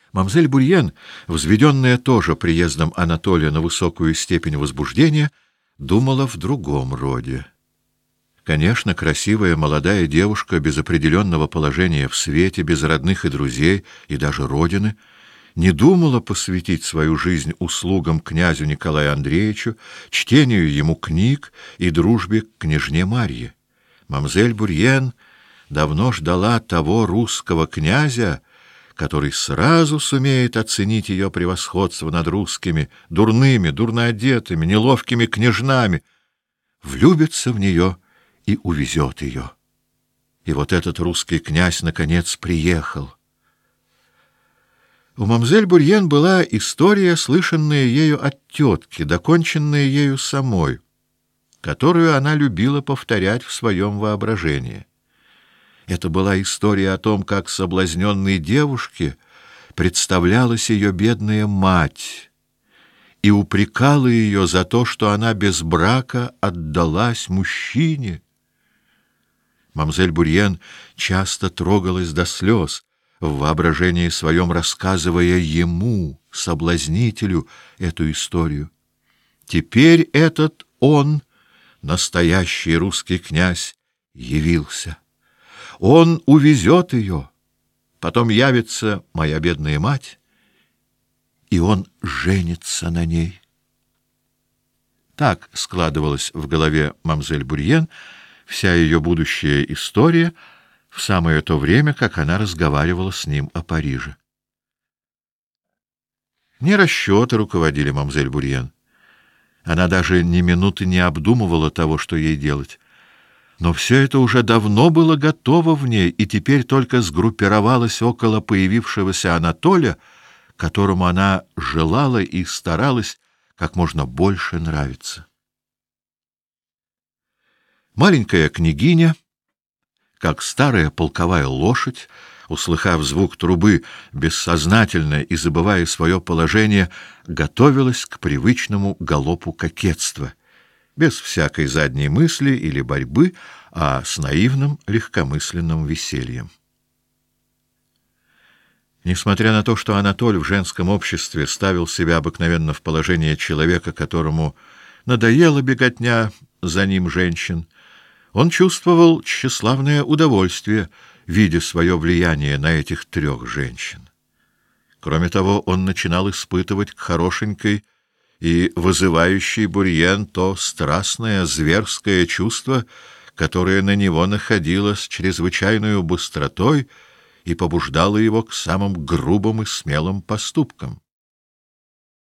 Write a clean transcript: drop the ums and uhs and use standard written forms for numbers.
Мамзель Бурьен, взведенная тоже приездом Анатолия на высокую степень возбуждения, думала в другом роде. Конечно, красивая молодая девушка без определенного положения в свете, без родных и друзей, и даже родины, не думала посвятить свою жизнь услугам князю Николаю Андреевичу, чтению ему книг и дружбе к княжне Марье. Мамзель Бурьен давно ждала того русского князя, который сразу сумеет оценить ее превосходство над русскими, дурными, дурно одетыми, неловкими княжнами, влюбится в нее и увезет ее. И вот этот русский князь наконец приехал. У мамзель Бурьен была история, слышанная ею от тетки, доконченная ею самой, которую она любила повторять в своем воображении. Это была история о том, как соблазненной девушке представлялась ее бедная мать и упрекала ее за то, что она без брака отдалась мужчине. Мамзель Бурьен часто трогалась до слез, в воображении своем рассказывая ему, соблазнителю, эту историю. Теперь этот он, настоящий русский князь, явился. Он увезет ее, потом явится моя бедная мать, и он женится на ней. Так складывалась в голове мамзель Бурьен вся ее будущая история в самое то время, как она разговаривала с ним о Париже. Не расчеты руководили мамзель Бурьен. Она даже ни минуты не обдумывала того, что ей делать. Но все это уже давно было готово в ней, и теперь только сгруппировалось около появившегося Анатолия, которому она желала и старалась как можно больше нравиться. Маленькая княгиня, как старая полковая лошадь, услыхав звук трубы, бессознательно и забывая свое положение, готовилась к привычному галопу кокетства, без всякой задней мысли или борьбы, а с наивным легкомысленным весельем. Несмотря на то, что Анатоль в женском обществе ставил себя обыкновенно в положение человека, которому надоела беготня за ним женщин, он чувствовал тщеславное удовольствие, видя свое влияние на этих трех женщин. Кроме того, он начинал испытывать к хорошенькой и вызывающей Бурьен то страстное, зверское чувство, которое на него находило с чрезвычайной быстротой и побуждало его к самым грубым и смелым поступкам.